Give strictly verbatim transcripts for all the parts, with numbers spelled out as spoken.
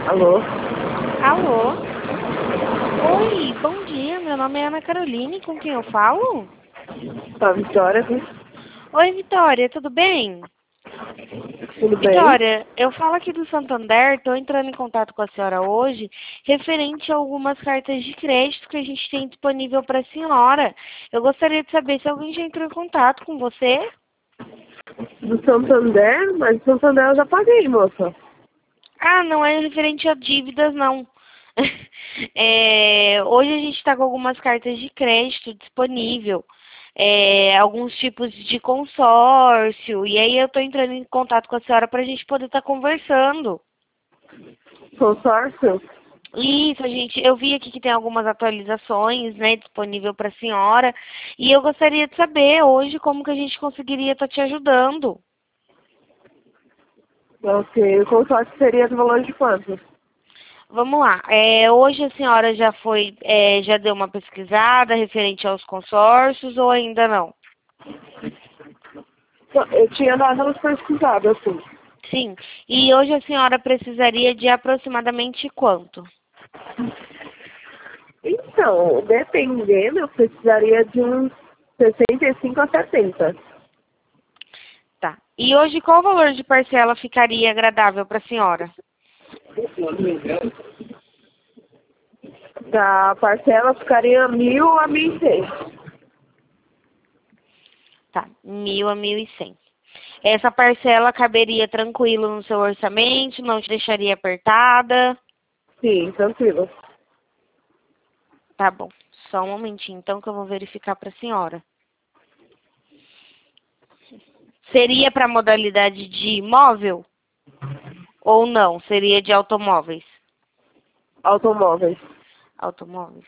Alô? Alô? Oi, bom dia. Meu nome é Ana Caroline. Com quem eu falo? Tá, Vitória, né? Oi, Vitória. Tudo bem? Tudo bem? Vitória, eu falo aqui do Santander. Estou entrando em contato com a senhora hoje referente a algumas cartas de crédito que a gente tem disponível para a senhora. Eu gostaria de saber se alguém já entrou em contato com você. Do Santander? Mas do Santander eu já paguei, moça. Ah, não é referente a dívidas, não. É, hoje a gente está com algumas cartas de crédito disponível, é, alguns tipos de consórcio, e aí eu estou entrando em contato com a senhora para a gente poder estar conversando. Consórcio? Isso, a gente, eu vi aqui que tem algumas atualizações, né, disponível para a senhora, e eu gostaria de saber hoje como que a gente conseguiria estar te ajudando. Ok, o consórcio seria do valor de quanto? Vamos lá. É, hoje a senhora já foi, é, já deu uma pesquisada referente aos consórcios ou ainda não? Eu tinha dado umas pesquisadas, assim. Sim. E hoje a senhora precisaria de aproximadamente quanto? Então, dependendo, eu precisaria de uns sessenta e cinco a setenta. Tá. E hoje qual valor de parcela ficaria agradável para a senhora? Da parcela ficaria mil a mil e cem. Tá. Mil a mil e cem. Essa parcela caberia tranquilo no seu orçamento, não te deixaria apertada? Sim, tranquilo. Tá bom. Só um momentinho, então, que eu vou verificar para a senhora. Seria para modalidade de imóvel ou não? Seria de automóveis? Automóveis. Automóveis.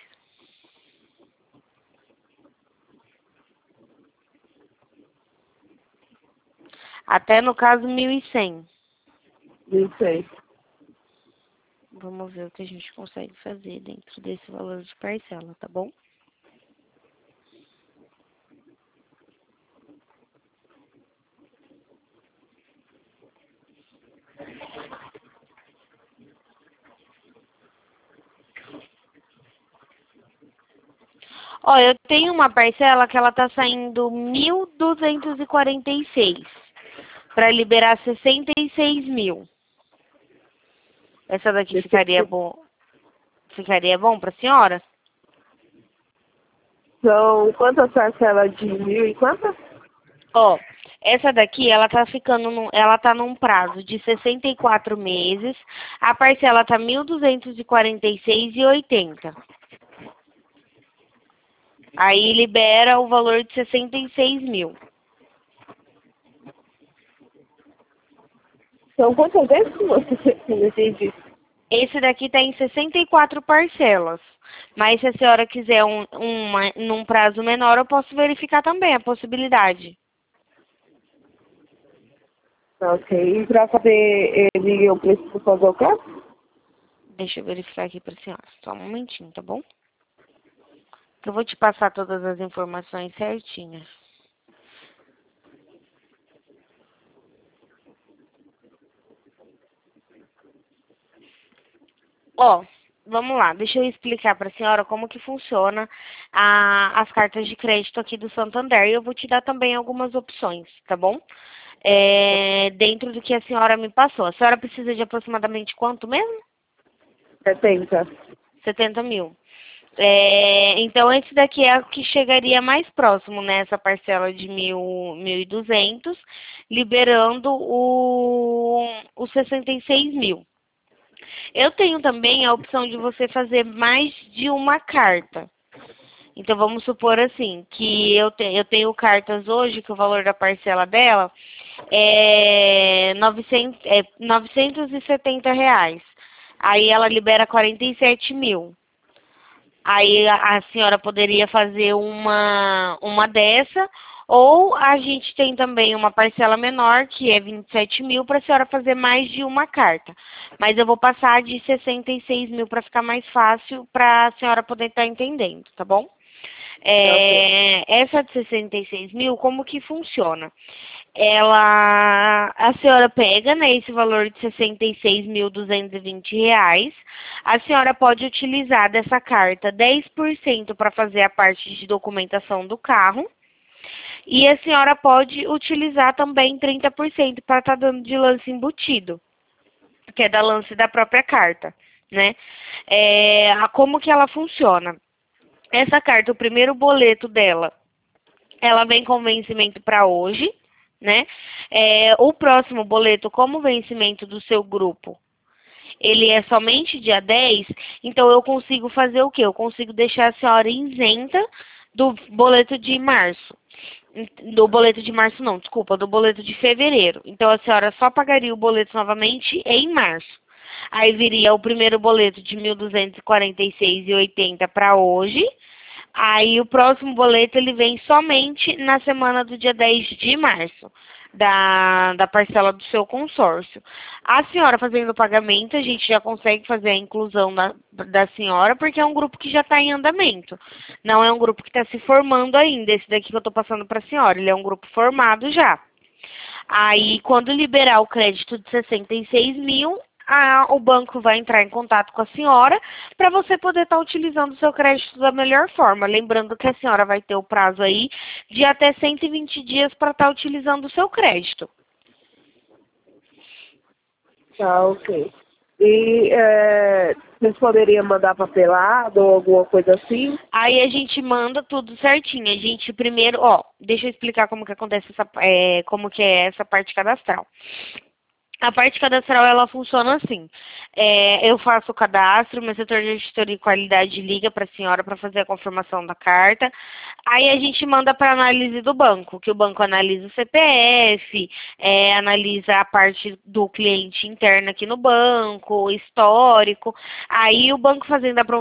Até no caso mil e cem. mil e cem. Vamos ver o que a gente consegue fazer dentro desse valor de parcela, tá bom? Ó, eu tenho uma parcela que ela tá saindo mil duzentos e quarenta e seis para liberar sessenta e seis mil. Essa daqui ficaria bom, ficaria bom para a senhora? São quantas parcelas de mil e quantas? Ó, essa daqui, ela tá ficando, num, ela tá num prazo de sessenta e quatro meses. A parcela tá mil duzentos e quarenta e seis e oitenta. Aí libera o valor de sessenta e seis mil. São quantas vezes que você não entendi? Esse daqui tá em sessenta e quatro parcelas. Mas se a senhora quiser um, uma, num prazo menor, eu posso verificar também a possibilidade. Ok, e para saber ele, eu preciso fazer o quê? Deixa eu verificar aqui pra senhora. Só um momentinho, tá bom? Que eu vou te passar todas as informações certinhas. Ó, vamos lá, deixa eu explicar para a senhora como que funciona a, as cartas de crédito aqui do Santander. E eu vou te dar também algumas opções, tá bom? É, dentro do que a senhora me passou. A senhora precisa de aproximadamente quanto mesmo? setenta. setenta mil. É, então, esse daqui é o que chegaria mais próximo nessa parcela de mil, mil e duzentos, liberando o, os sessenta e seis mil. Eu tenho também a opção de você fazer mais de uma carta. Então, vamos supor assim, que eu, te, eu tenho cartas hoje, que o valor da parcela dela é, novecentos, é novecentos e setenta reais. Aí ela libera quarenta e sete mil. Aí a, a senhora poderia fazer uma, uma dessa, ou a gente tem também uma parcela menor, que é vinte e sete mil, para a senhora fazer mais de uma carta. Mas eu vou passar de sessenta e seis mil para ficar mais fácil, para a senhora poder estar entendendo, tá bom? Ok. É, essa de sessenta e seis mil, como que funciona? ela, a senhora pega, né, esse valor de sessenta e seis mil duzentos e vinte reais, a senhora pode utilizar dessa carta dez por cento para fazer a parte de documentação do carro, e a senhora pode utilizar também trinta por cento para estar dando de lance embutido, que é da lance da própria carta, né? É, a- como que ela funciona? Essa carta, o primeiro boleto dela, ela vem com vencimento para hoje, né? É, o próximo boleto, como vencimento do seu grupo, ele é somente dia dez, então eu consigo fazer o quê? Eu consigo deixar a senhora isenta do boleto de março. Do boleto de março não, desculpa, do boleto de fevereiro. Então a senhora só pagaria o boleto novamente em março. Aí viria o primeiro boleto de mil duzentos e quarenta e seis reais e oitenta centavos para hoje. Aí o próximo boleto ele vem somente na semana do dia dez de março, da, da parcela do seu consórcio. A senhora fazendo o pagamento, a gente já consegue fazer a inclusão da, da senhora, porque é um grupo que já está em andamento. Não é um grupo que está se formando ainda, esse daqui que eu estou passando para a senhora, ele é um grupo formado já. Aí, quando liberar o crédito de sessenta e seis mil, a, o banco vai entrar em contato com a senhora para você poder estar utilizando o seu crédito da melhor forma. Lembrando que a senhora vai ter o prazo aí de até cento e vinte dias para estar utilizando o seu crédito. Tá, ok. E é, vocês poderiam mandar papelado ou alguma coisa assim? Aí a gente manda tudo certinho. A gente primeiro, ó, deixa eu explicar como que acontece essa, é, como que é essa parte cadastral. A parte cadastral, ela funciona assim. É, eu faço o cadastro, meu setor de auditoria e qualidade liga para a senhora para fazer a confirmação da carta. Aí a gente manda para análise do banco, que o banco analisa o C P F, é, analisa a parte do cliente interna aqui no banco, histórico. Aí o banco fazendo a